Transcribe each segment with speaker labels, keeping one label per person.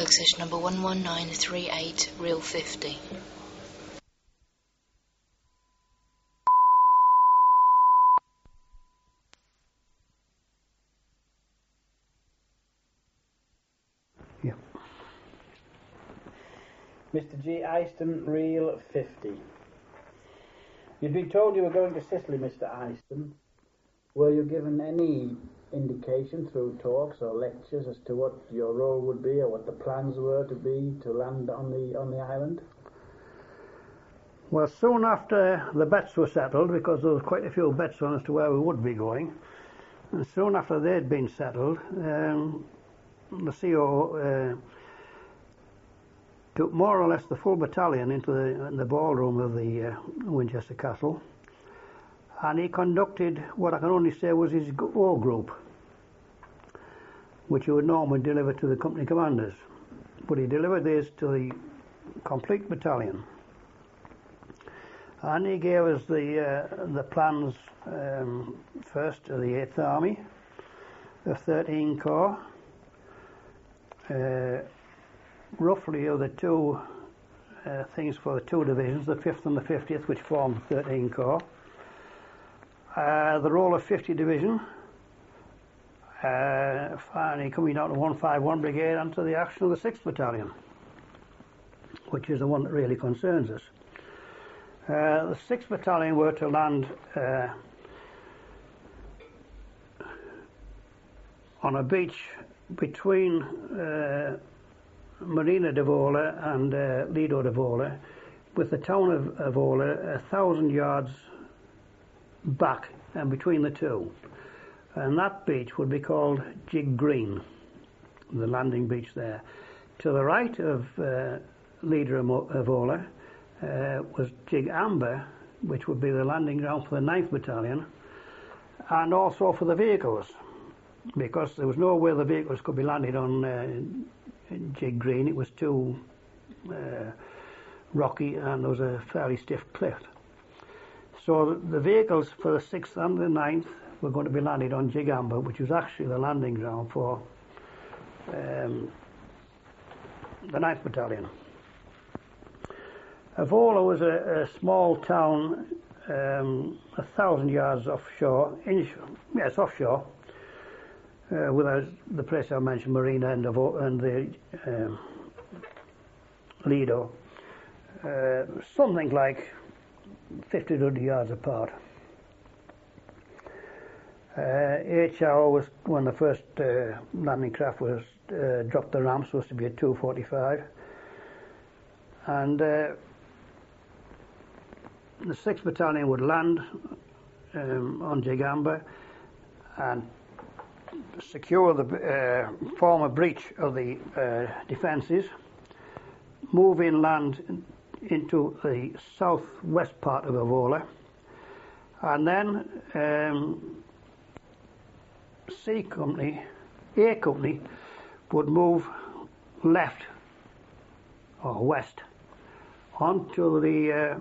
Speaker 1: access number 11938, real 50.
Speaker 2: Yeah. Mr. G. Eyston, real 50. You'd been told you were going to Sicily, Mr. Eyston. Were you given any indication through talks or lectures as to what your role would be or what the plans were to be to land on the island?
Speaker 3: Well, soon after the bets were settled, because there was quite a few bets on as to where we would be going, and soon after they'd been settled, the CO took more or less the full battalion into the ballroom of the Winchester Castle, and he conducted what I can only say was his O group, which he would normally deliver to the company commanders. But he delivered this to the complete battalion. And he gave us the plans first of the 8th Army, the 13 Corps, roughly of the two things for the two divisions, the 5th and the 50th, which formed the 13 Corps, the role of 50 Division, finally coming down to 151 Brigade and to the action of the 6th Battalion, which is the one that really concerns us. The 6th Battalion were to land on a beach between Marina de Vola and Lido de Vola, with the town of Vola 1,000 yards back and between the two. And that beach would be called Jig Green, the landing beach there. To the right of Lido de Vola was Jig Amber, which would be the landing ground for the 9th Battalion, and also for the vehicles, because there was no way the vehicles could be landed on Jig Green. It was too rocky and there was a fairly stiff cliff. So the vehicles for the 6th and the 9th were going to be landed on Jig Amber, which was actually the landing ground for the 9th Battalion. Avola was a small town 1,000 yards offshore, offshore, without the place I mentioned, Marina and the Lido, something like 1,500 yards apart. HRO was, when the first landing craft was dropped the ramp, supposed to be at 2:45, and the 6th Battalion would land on Jig Amber and secure the form a breach of the defences, move inland into the southwest part of Avola, and then A Company would move left or west onto the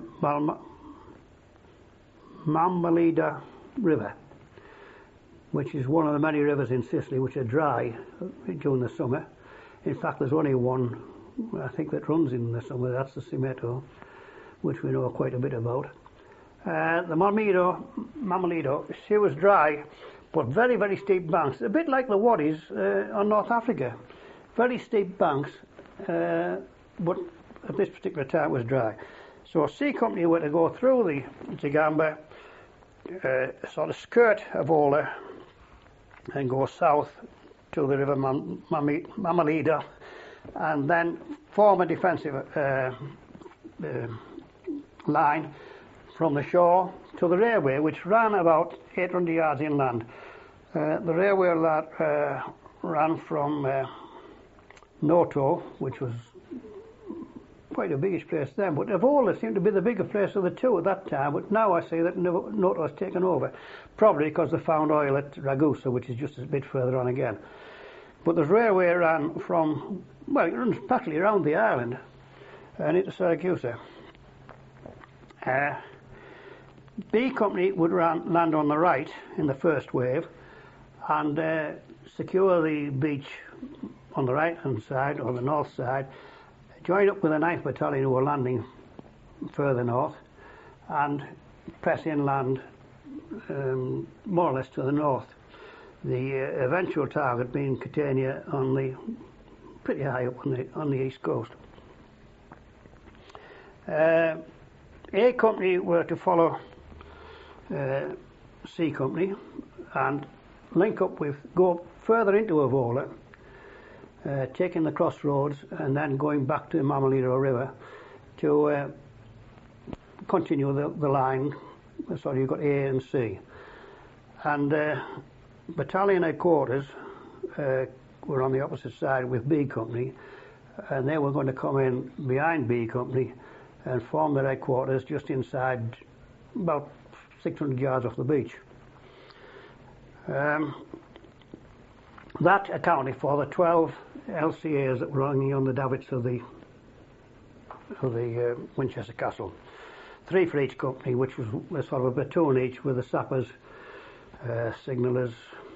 Speaker 3: Mammalida River, which is one of the many rivers in Sicily which are dry during the summer. In fact, there's only one, I think, that runs in the summer. That's the Simeto, which we know quite a bit about. The Mammalida, she was dry, but very, very steep banks, a bit like the Waddies on North Africa. Very steep banks, but at this particular time it was dry. So C Company were to go through the Jig Amber, sort of skirt Avola, and go south to the river Mammalida, and then form a defensive line from the shore to the railway, which ran about 800 yards inland. The railway that ran from Noto, which was quite a biggish place then, but Avola seemed to be the bigger place of the two at that time, but now I say that Noto has taken over, probably because they found oil at Ragusa, which is just a bit further on again. But the railway ran from, well, it runs practically around the island and into Siracusa. B Company would land on the right in the first wave and secure the beach on the right hand side, or the north side, join up with the 9th Battalion who were landing further north, and press inland more or less to the north. The eventual target being Catania pretty high up on the east coast. A Company were to follow C Company and link up go further into Avola, taking the crossroads and then going back to Mamalido River to continue the line. So you've got A and C. And battalion headquarters were on the opposite side with B Company, and they were going to come in behind B Company and form their headquarters just inside, about 600 yards off the beach. That accounted for the 12 LCAs that were hanging on the davits of the Winchester Castle. 3 for each company, which was sort of a platoon each, with the sappers, signallers,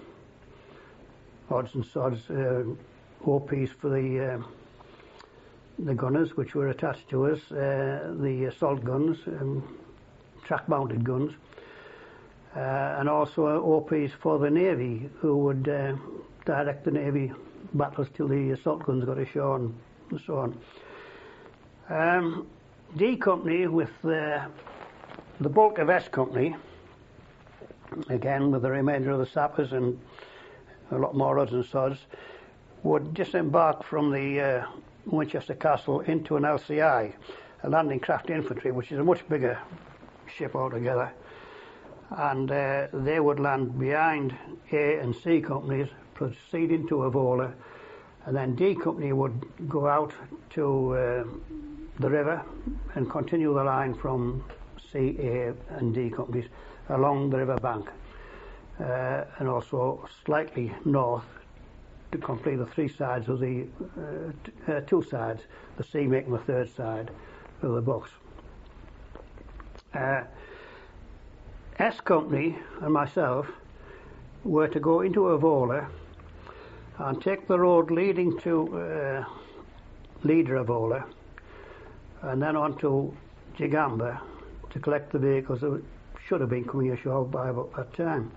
Speaker 3: odds and sods, OPs for the gunners, which were attached to us, the assault guns, track-mounted guns, and also OPs for the Navy, who would direct the Navy battles till the assault guns got ashore and so on. D Company with the bulk of S Company, again with the remainder of the sappers and a lot more odds and sods, would disembark from the Winchester Castle into an LCI, a landing craft infantry, which is a much bigger ship altogether, and they would land behind A and C companies, proceed into Avola, and then D Company would go out to the river and continue the line from C, A and D companies along the river bank, and also slightly north to complete the 3 sides of the 2 sides, the C making the 3rd side of the box. S Company and myself were to go into Avola and take the road leading to Leader Avola, and then on to Gigamba to collect the vehicles that should have been coming ashore by about that time.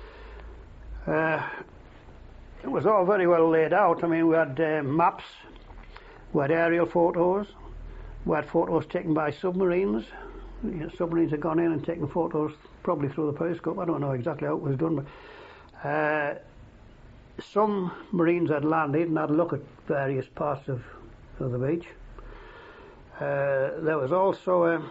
Speaker 3: It was all very well laid out. I mean, we had maps, we had aerial photos, we had photos taken by submarines. Submarines had gone in and taken photos, probably through the periscope. I don't know exactly how it was done, but some Marines had landed and had a look at various parts of the beach. There was also a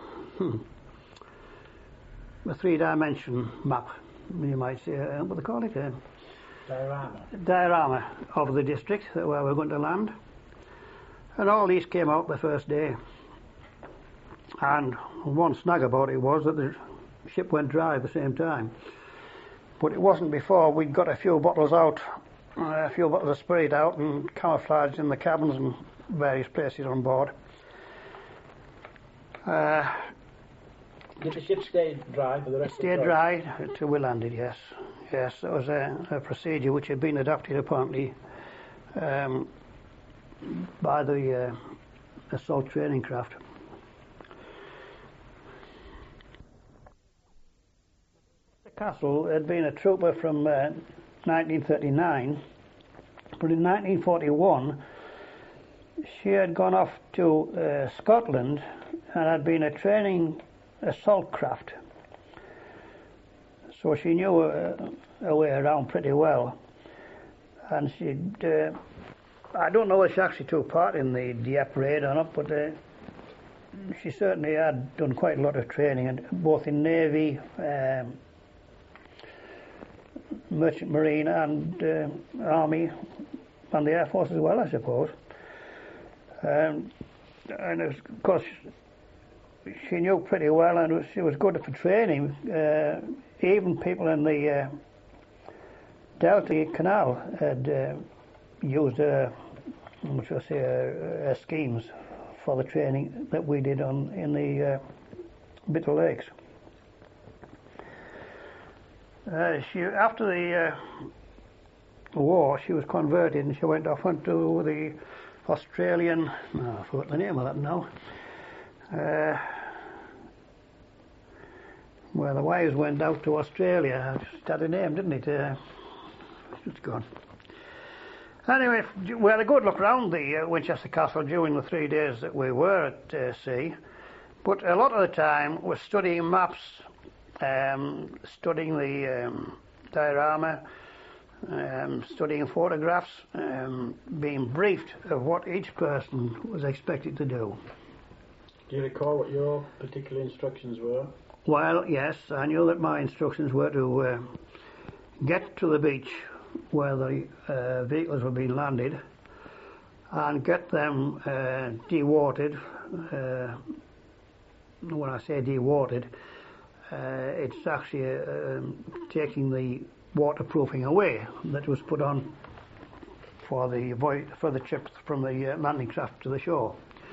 Speaker 3: 3-dimension map, you might say, what they call it? Diorama of the district where we're going to land. And all these came out the first day. And one snag about it was that the ship went dry at the same time. But it wasn't before we'd got a few bottles out, a few bottles of spirit out and camouflaged in the cabins and various places on board.
Speaker 2: Did the ship stay dry for the rest of the time?
Speaker 3: Stayed dry till we landed, yes. Yes, it was a procedure which had been adopted apparently by the assault training craft. The Castle had been a trooper from 1939, but in 1941 she had gone off to Scotland and had been a training assault craft. So she knew her way around pretty well. And she'd, I don't know if she actually took part in the Dieppe raid or not, but she certainly had done quite a lot of training, and both in Navy, Merchant Marine and Army and the Air Force as well, I suppose. And of course she knew pretty well, and she was good for training. Even people in the Delta Canal had used her schemes for the training that we did in the Bitter Lakes. After war, she was converted and she went off onto the Australian, I forgot the name of that now, well, the wives went out to Australia. It had a name, didn't it? It's gone. Anyway, we had a good look round the Winchester Castle during the 3 days that we were at sea, but a lot of the time we're studying maps, studying the diorama, studying photographs, being briefed of what each person was expected to do.
Speaker 2: Do you recall what your particular instructions were?
Speaker 3: Well, yes, I knew that my instructions were to get to the beach where the vehicles were being landed and get them dewatered. When I say dewatered, it's actually taking the waterproofing away that was put on for the trip from the landing craft to the shore.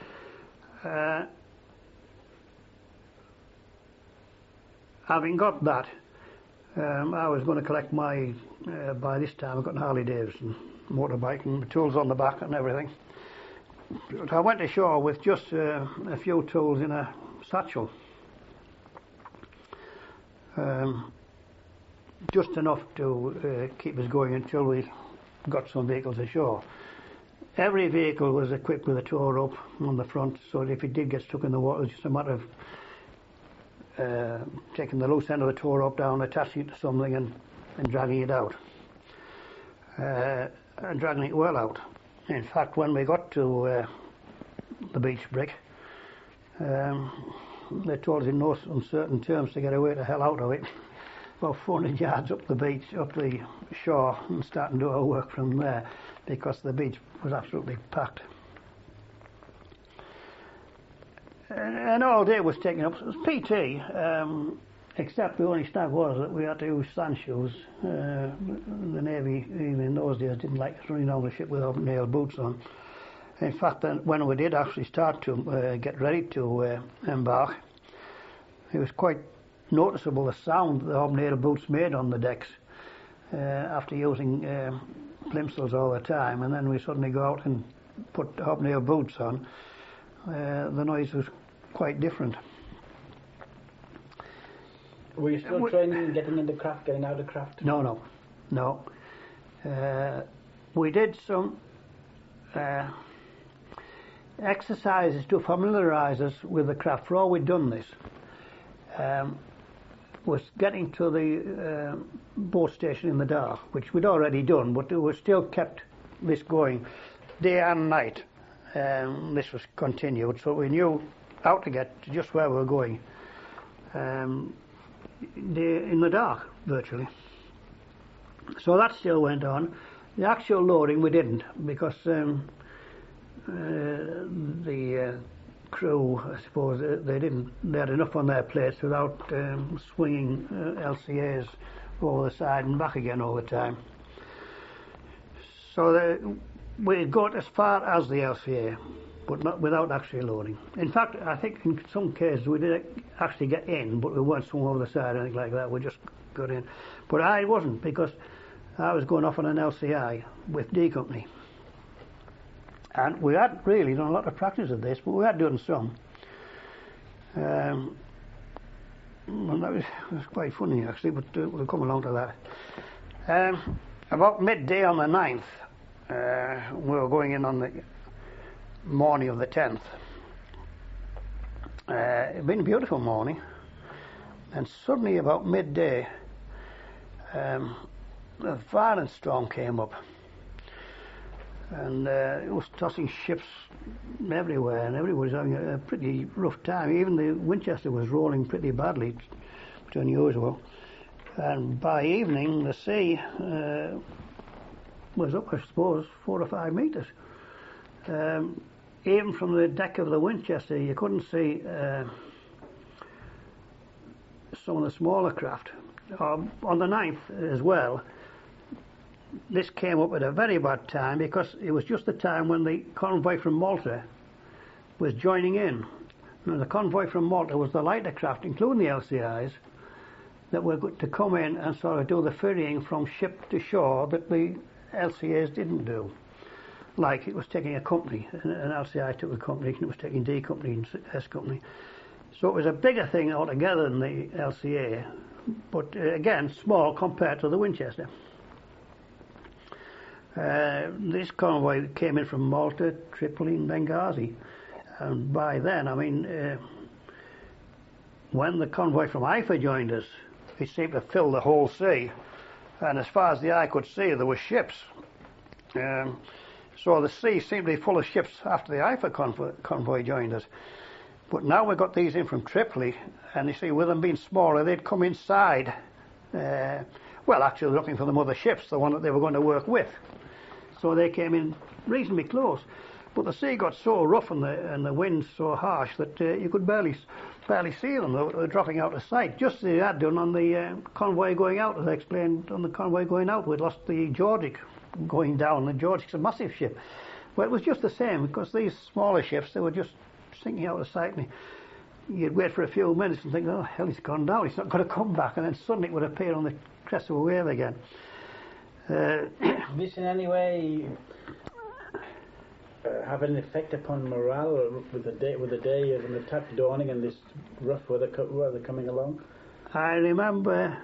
Speaker 3: Having got that, I was going to collect my, by this time I've got an Harley Davidson motorbike and the tools on the back and everything. But I went ashore with just a few tools in a satchel. Just enough to keep us going until we got some vehicles ashore. Every vehicle was equipped with a tow rope on the front, so that if it did get stuck in the water, it was just a matter of taking the loose end of the tow rope down, attaching it to something and dragging it out. And dragging it well out. In fact, when we got to the beach brick, they told us in no uncertain terms to get away to hell out of it. About 400 yards up the beach, up the shore, and start and do our work from there, because the beach was absolutely packed. And all day was taken up. It was PT, except the only snag was that we had to use sand shoes. The Navy, even in those days, didn't like us running down the ship without nail boots on. In fact, then, when we did actually start to get ready to embark, it was quite noticeable the sound the hobnail boots made on the decks after using plimsolls all the time, and then we suddenly go out and put hobnail boots on. The noise was quite different.
Speaker 2: Were you still training, getting into craft, getting out of craft?
Speaker 3: No. We did some exercises to familiarise us with the craft. For all we'd done this, was getting to the boat station in the dark, which we'd already done, but we still kept this going day and night. This was continued, so we knew how to get to just where we were going in the dark, virtually. So that still went on. The actual loading we didn't, because the crew, I suppose, they had enough on their plates without swinging LCAs over the side and back again all the time. So we got as far as the LCA, but not without actually loading. In fact, I think in some cases we did actually get in, but we weren't swung over the side or anything like that. We just got in. But I wasn't, because I was going off on an LCI with D Company. And we hadn't really done a lot of practice of this, but we had done some. And that was quite funny, actually, but we'll come along to that. About midday on the 9th, we were going in on the morning of the 10th. It had been a beautiful morning, and suddenly about midday, a violent storm came up, and it was tossing ships everywhere, and everybody was having a pretty rough time. Even the Winchester was rolling pretty badly, which is unusual. And by evening, the sea was up, I suppose, 4 or 5 metres. Even from the deck of the Winchester, you couldn't see some of the smaller craft. On the 9th as well, this came up at a very bad time, because it was just the time when the convoy from Malta was joining in. And the convoy from Malta was the lighter craft, including the LCIs, that were to come in and sort of do the ferrying from ship to shore that the LCAs didn't do. Like it was taking a company, an LCI took a company, and it was taking D company and S company. So it was a bigger thing altogether than the LCA, but again, small compared to the Winchester. This convoy came in from Malta, Tripoli and Benghazi. And by then, I mean, when the convoy from Haifa joined us, it seemed to fill the whole sea. And as far as the eye could see, there were ships. So the sea seemed to be full of ships after the Haifa convoy joined us. But now we've got these in from Tripoli, and you see, with them being smaller, they'd come inside. Well, actually looking for the mother ships, the one that they were going to work with. So they came in reasonably close. But the sea got so rough and the wind so harsh that you could barely see them. They were dropping out of sight, just as they had done on the convoy going out. As I explained, on the convoy going out, we'd lost the Georgic going down. The Georgic's a massive ship. Well, it was just the same, because these smaller ships, they were just sinking out of sight. And you'd wait for a few minutes and think, oh, hell, he's gone down. He's not going to come back. And then suddenly it would appear on the crest of a wave again.
Speaker 2: This in any way have an effect upon morale with the day of an attack dawning and this rough weather coming along?
Speaker 3: I remember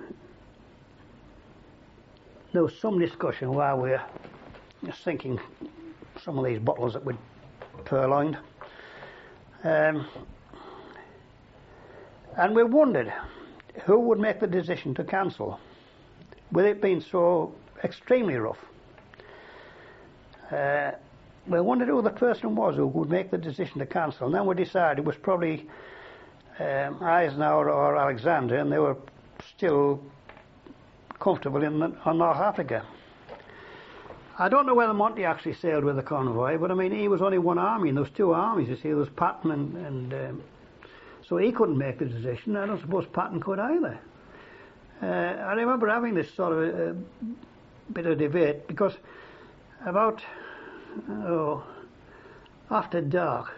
Speaker 3: there was some discussion while we were sinking some of these bottles that we'd purloined, and we wondered who would make the decision to cancel, with it being so extremely rough. We wondered who the person was who would make the decision to cancel, and then we decided it was probably Eisenhower or Alexander, and they were still comfortable on North Africa. I don't know whether Monty actually sailed with the convoy, but I mean, he was only one army, and there was two armies, you see. There was Patton and so he couldn't make the decision. I don't suppose Patton could either. I remember having this sort of a bit of debate, because about after dark,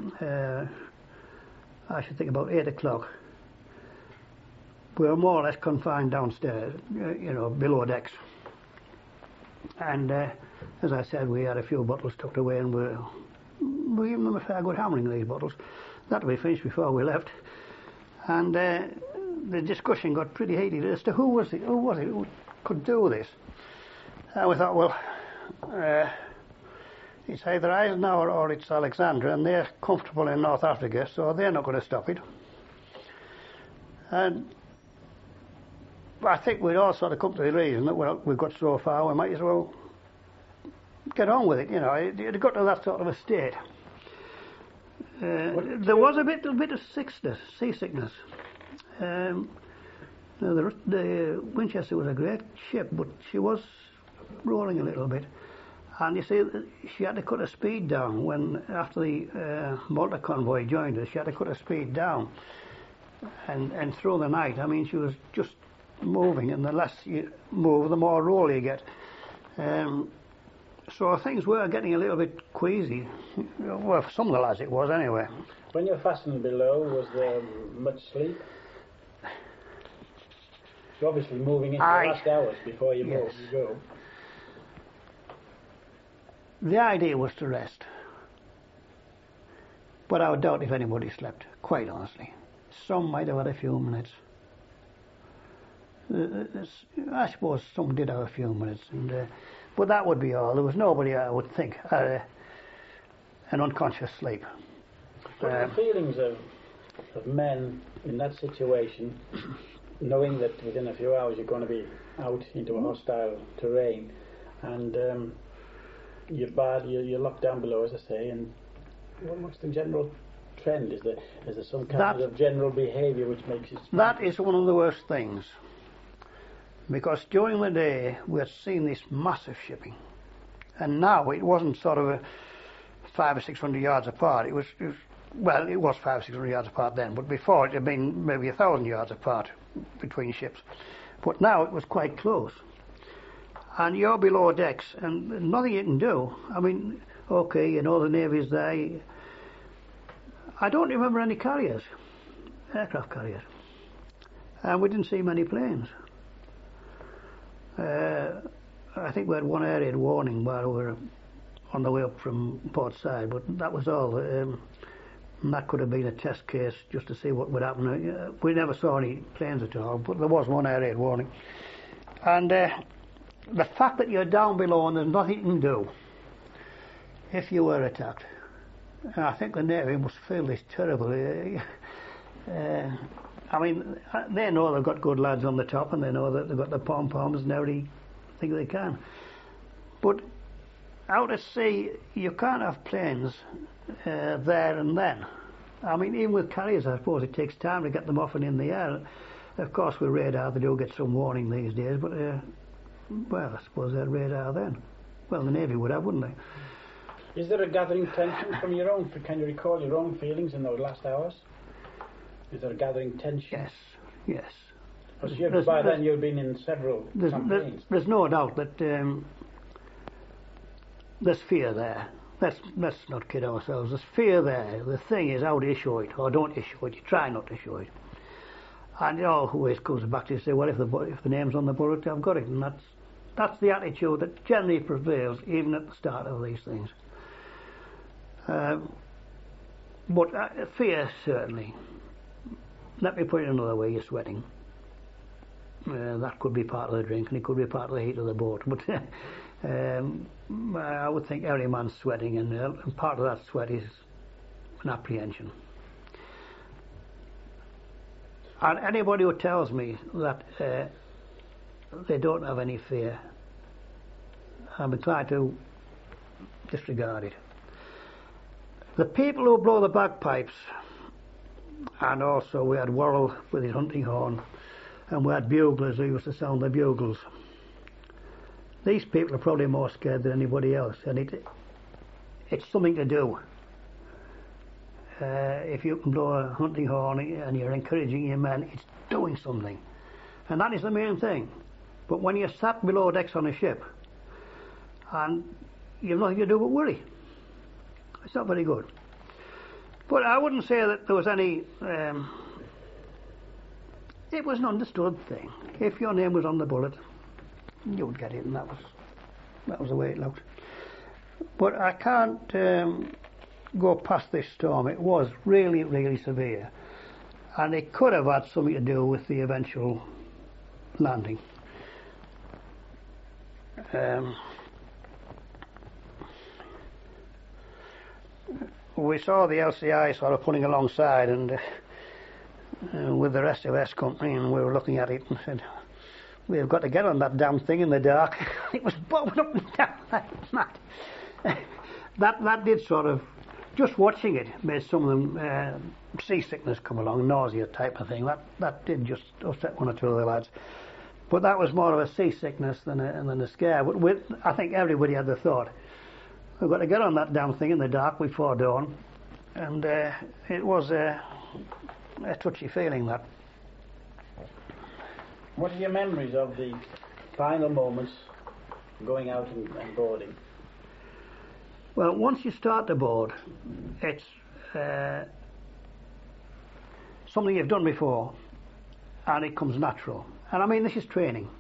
Speaker 3: I should think about 8 o'clock, we were more or less confined downstairs, below decks. And as I said, we had a few bottles tucked away, and we gave them a fair good hammering of these bottles. That would be finished before we left. And the discussion got pretty heated as to who was it who could do this. And we thought, well, it's either Eisenhower or it's Alexander, and they're comfortable in North Africa, so they're not going to stop it. And I think we'd all sort of come to the reason that, well, we've got so far, we might as well get on with it. It got to that sort of a state. There was a bit of seasickness. The Winchester was a great ship, but she was rolling a little bit. And you see, she had to cut her speed down after the Malta convoy joined us. She had to cut her speed down. And through the night, I mean, she was just moving, and the less you move, the more roll you get. So things were getting a little bit queasy. Well, for some of the lads it was anyway.
Speaker 2: When you're fastened below, was there much sleep? You're obviously moving into the last hours before you move, you go.
Speaker 3: The idea was to rest. But I would doubt if anybody slept, quite honestly. Some might have had a few minutes. I suppose some did have a few minutes, but that would be all. There was nobody, I would think, had an unconscious sleep.
Speaker 2: What are the feelings of men in that situation, knowing that within a few hours you're going to be out into a hostile terrain, and you're locked down below, as I say, and what's the general trend? Is there some kind of general behaviour which makes it...
Speaker 3: That is one of the worst things. Because during the day we had seen this massive shipping, and now it wasn't sort of 500 or 600 yards apart. It was 500 or 600 yards apart then, but before it had been maybe 1,000 yards apart between ships. But now it was quite close, and you're below decks, and nothing you can do. I mean, okay, the Navy's there. I don't remember any carriers, aircraft carriers, and we didn't see many planes. I think we had one air raid warning while we were on the way up from Port Said, but that was all. And that could have been a test case just to see what would happen. We never saw any planes at all, but there was one air raid warning. And the fact that you're down below and there's nothing you can do if you were attacked, and I think the Navy must feel this terrible. I mean, they know they've got good lads on the top, and they know that they've got the pom-poms and everything they can. But out at sea, you can't have planes there and then. I mean, even with carriers, I suppose it takes time to get them off and in the air. Of course, with radar, they do get some warning these days, but, well, I suppose they had radar then. Well, the Navy would have, wouldn't they?
Speaker 2: Is there a gathering tension from your own? Can you recall your own feelings in those last hours? Is there a gathering tension?
Speaker 3: Yes.
Speaker 2: Because by then you've been in several campaigns.
Speaker 3: There's no doubt that there's fear there. Let's not kid ourselves. There's fear there. The thing is how to issue it, or don't issue it. You try not to issue it. And it always comes back to say, well, if the name's on the bullet, I've got it. And that's the attitude that generally prevails, even at the start of these things. But fear, certainly. Let me put it another way, you're sweating. That could be part of the drink, and it could be part of the heat of the boat. But I would think every man's sweating, and part of that sweat is an apprehension. And anybody who tells me that they don't have any fear, I'm inclined to disregard it. The people who blow the bagpipes, and also we had Worrell with his hunting horn, and we had buglers who used to sound the bugles. These people are probably more scared than anybody else, and it's something to do. If you can blow a hunting horn and you're encouraging your men, it's doing something. And that is the main thing. But when you're sat below decks on a ship and you've nothing to do but worry, it's not very good. But I wouldn't say that there was any... it was an understood thing. If your name was on the bullet, you would get it, and that was the way it looked. But I can't go past this storm. It was really, really severe. And it could have had something to do with the eventual landing. We saw the LCI sort of pulling alongside, and with the rest of S Company, and we were looking at it and said, we've got to get on that damn thing in the dark. It was bobbing up and down like mad. That did sort of, just watching it made some of them seasickness come along, nausea type of thing. That did just upset one or two of the lads. But that was more of a seasickness than a scare. But I think everybody had the thought, we've got to get on that damn thing in the dark before dawn. And it was a touchy feeling, that.
Speaker 2: What are your memories of the final moments going out and boarding?
Speaker 3: Well, once you start to board, it's something you've done before, and it comes natural. And I mean, this is training.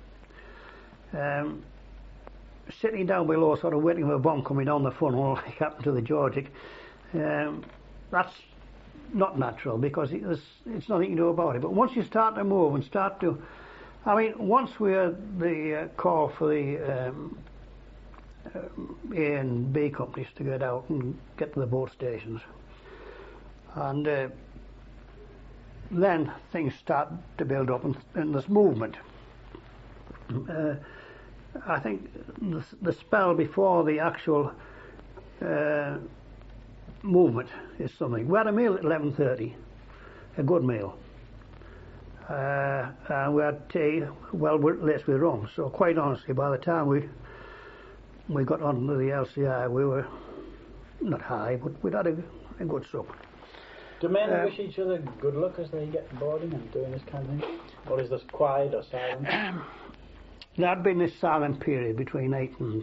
Speaker 3: Sitting down below, sort of waiting for a bomb coming down the funnel, like happened to the Georgic, that's not natural, because it's nothing you can do about it. But once you start to move and start to... I mean, once we had the call for the A and B companies to get out and get to the boat stations, and then things start to build up, and there's movement. I think the spell before the actual movement is something. We had a meal at 11:30, a good meal. And we had tea, well, laced with rum. So quite honestly, by the time we got onto the LCI, we were not high, but we'd had a good sup.
Speaker 2: Do men wish each other good luck as they get boarding and doing this kind of thing? Or is this quiet or silent?
Speaker 3: There had been this silent period between 8 and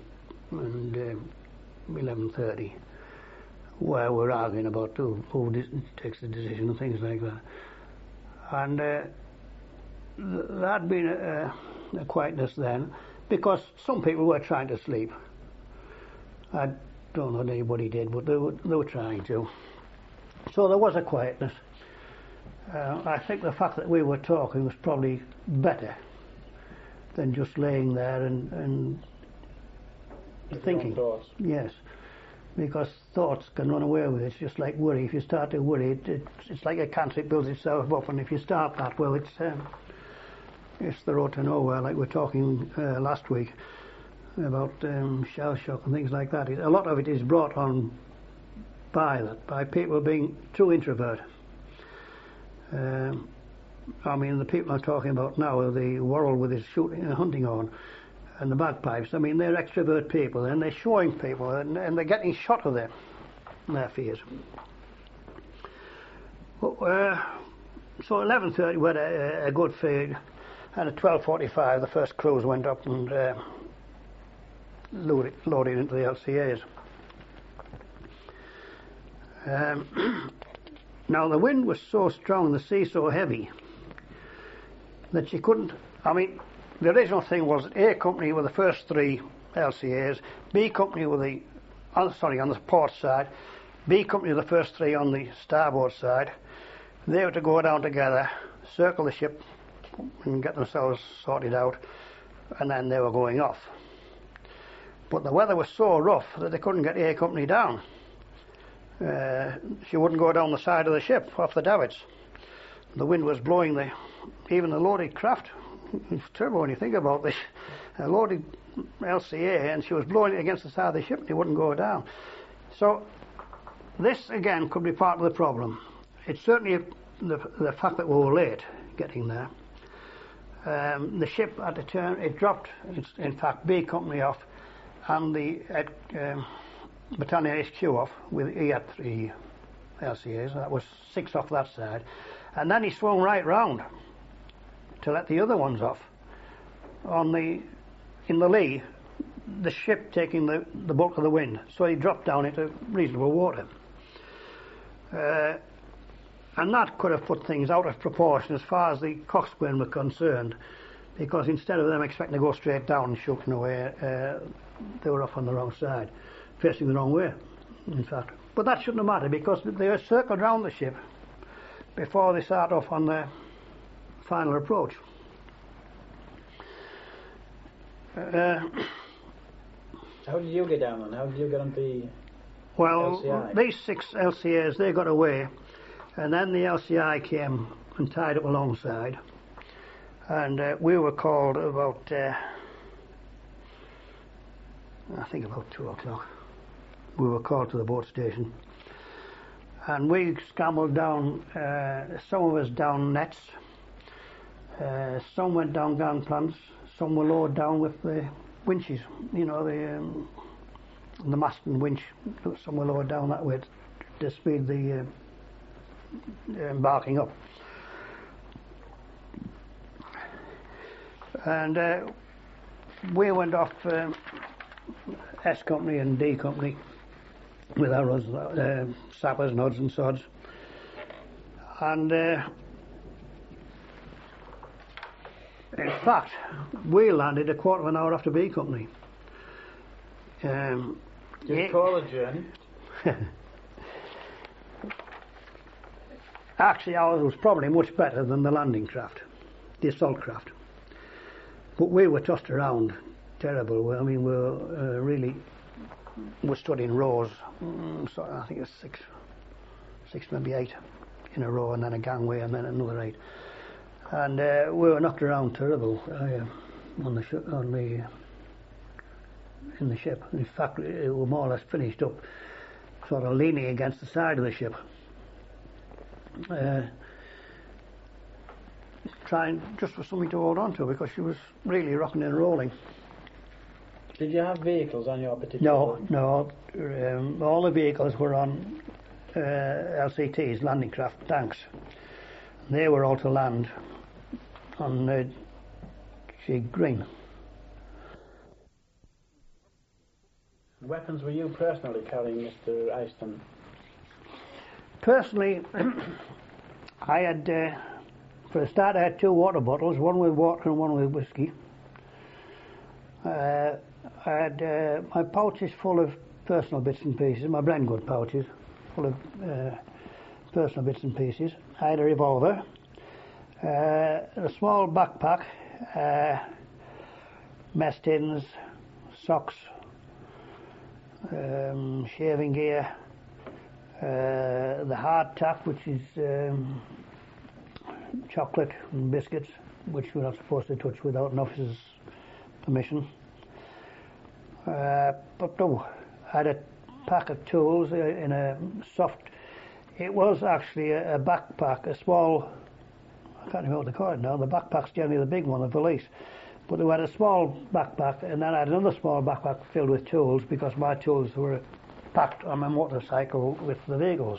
Speaker 3: 11:30, where we're arguing about who takes the decision and things like that. And there had been a quietness then, because some people were trying to sleep. I don't know if anybody did, but they were trying to. So there was a quietness. I think the fact that we were talking was probably better than just laying there and thinking.
Speaker 2: Thoughts.
Speaker 3: Yes, because thoughts can run away with it. It's just like worry. If you start to worry, it's like a cancer. It builds itself up, and if you start that, well, it's the road to nowhere. Like we were talking last week about shell shock and things like that. A lot of it is brought on by people being too introvert. I mean, the people I'm talking about now, the Worrell with his hunting horn and the bagpipes, I mean, they're extrovert people, and they're showing people, and they're getting shot of their fears. So 11:30 we had a good feed, and at 12:45 the first crews went up and loaded into the LCAs. Now the wind was so strong and the sea so heavy that you couldn't, I mean, the original thing was A Company were the first 3 LCAs, B Company were on the port side, B Company were the first 3 on the starboard side. They were to go down together, circle the ship and get themselves sorted out, and then they were going off. But the weather was so rough that they couldn't get A Company down. She wouldn't go down the side of the ship off the davits. The wind was blowing even the loaded craft. It's terrible when you think about this. A loaded LCA, and she was blowing it against the side of the ship and it wouldn't go down. So this again could be part of the problem. It's certainly the fact that we were late getting there. The ship had to turn, it dropped, in fact, B Company off and the Britannia HQ off, he had 3 LCAs, that was 6 off that side, and then he swung right round to let the other ones off. In the lee, the ship taking the bulk of the wind, so he dropped down into reasonable water. And that could have put things out of proportion as far as the coxswain were concerned, because instead of them expecting to go straight down and shooting away, they were off on the wrong side, facing the wrong way, in fact. But that shouldn't have mattered, because they were circled round the ship before they start off on their final approach.
Speaker 2: How did you get down then? How did you get on the
Speaker 3: Well,
Speaker 2: LCI?
Speaker 3: these 6 LCAs, they got away, and then the LCI came and tied up alongside, and we were called about, I think about 2 o'clock. We were called to the boat station, and we scrambled down, some of us down nets, some went down gangplanks, some were lowered down with the winches, you know, the mast and winch, some were lowered down that way to speed the embarking up. And we went off S Company and D Company with our sappers, nods and sods, and in fact we landed a quarter of an hour after B Company.
Speaker 2: Did you call a journey?
Speaker 3: Actually ours was probably much better than the landing craft, the assault craft, but we were tossed around terrible. I mean, we stood in rows, so I think it's six, maybe 8 in a row, and then a gangway, and then another 8, and we were knocked around terrible in the ship. In fact, it was more or less finished up, sort of leaning against the side of the ship, trying just for something to hold on to, because she was really rocking and rolling.
Speaker 2: Did you have vehicles on your particular boat?
Speaker 3: No. All the vehicles were on LCTs, landing craft tanks. They were all to land on Cheek Green.
Speaker 2: Weapons were you personally carrying, Mr. Eyston?
Speaker 3: Personally, I had, for a start, I had 2 water bottles, one with water and one with whiskey. I had my pouches full of personal bits and pieces, my Bren gun pouches full of personal bits and pieces. I had a revolver, a small backpack, mess tins, socks, shaving gear, the hard tack, which is chocolate and biscuits, which we're not supposed to touch without an officer's permission. But no, I had a pack of tools in a soft. It was actually a backpack, a small. I can't remember what they call it now. The backpack's generally the big one, the valise. But we had a small backpack, and then I had another small backpack filled with tools because my tools were packed on my motorcycle with the vehicles.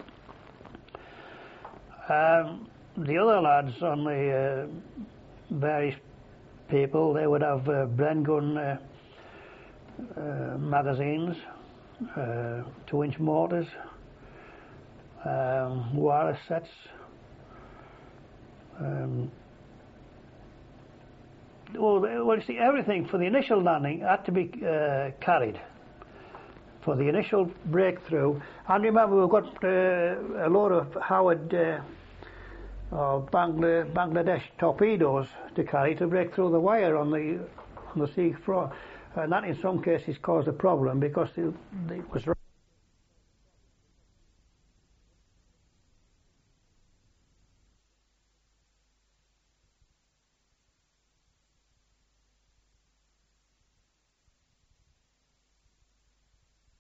Speaker 3: The other lads on the various people, they would have Bren gun magazines, 2-inch mortars, wireless sets, well, you see, everything for the initial landing had to be carried for the initial breakthrough. And remember, we've got a load of Howard or Bangladesh torpedoes to carry to break through the wire on the sea floor, and that in some cases caused a problem because it was